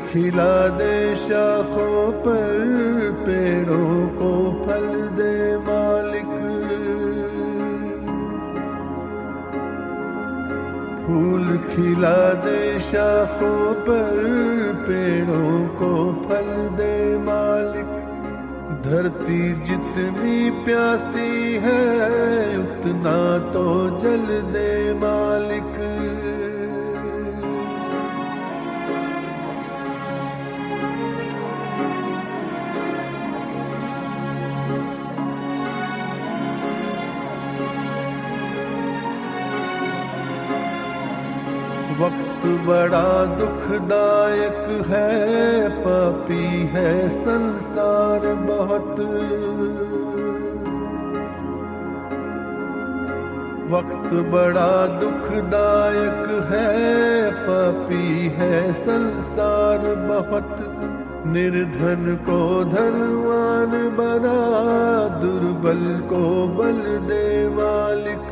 खिला दे शाखों पर, पेड़ों को फल दे मालिक। फूल खिला दे शाखों पर, पेड़ों को फल दे मालिक। धरती जितनी प्यासी है, उतना तो जल दे मालिक। वक्त बड़ा दुखदायक है, पापी है संसार बहुत। वक्त बड़ा दुखदायक है, पापी है संसार बहुत। निर्धन को धनवान बना, दुर्बल को बल दे मालिक।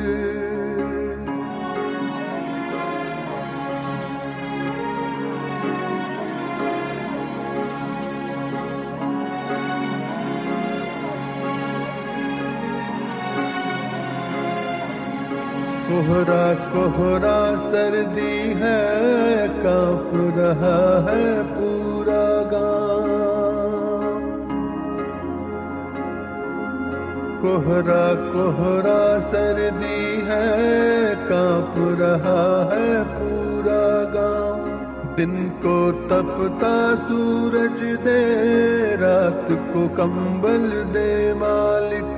कोहरा कोहरा सर्दी है, कांप रहा है पूरा गांव। कोहरा कोहरा सर्दी है, कांप रहा है पूरा गांव। दिन को तपता सूरज दे, रात को कंबल दे मालिक।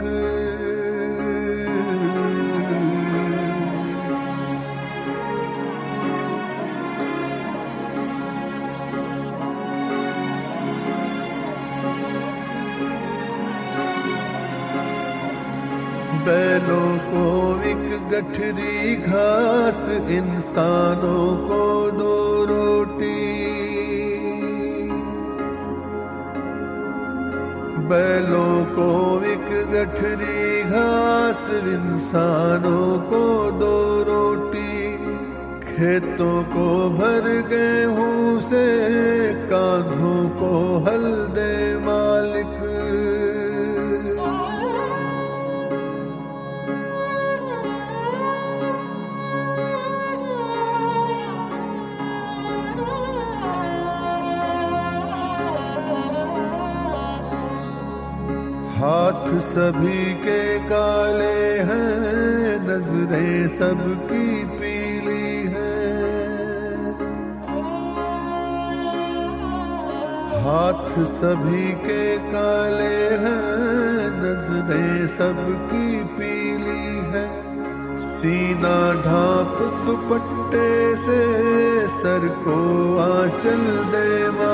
बैलों को एक गठरी घास, इंसानों को दो रोटी। बैलों को एक गठरी घास, इंसानों को दो रोटी। खेतों को भर गेहूं से, कांधों को हल दे मालिक। हाथ सभी के काले हैं, नजरें सबकी पीली हैं। हाथ सभी के काले हैं, नजरें सबकी पीली हैं। सीना ढांप दुपट्टे से, सर को आंचल दे।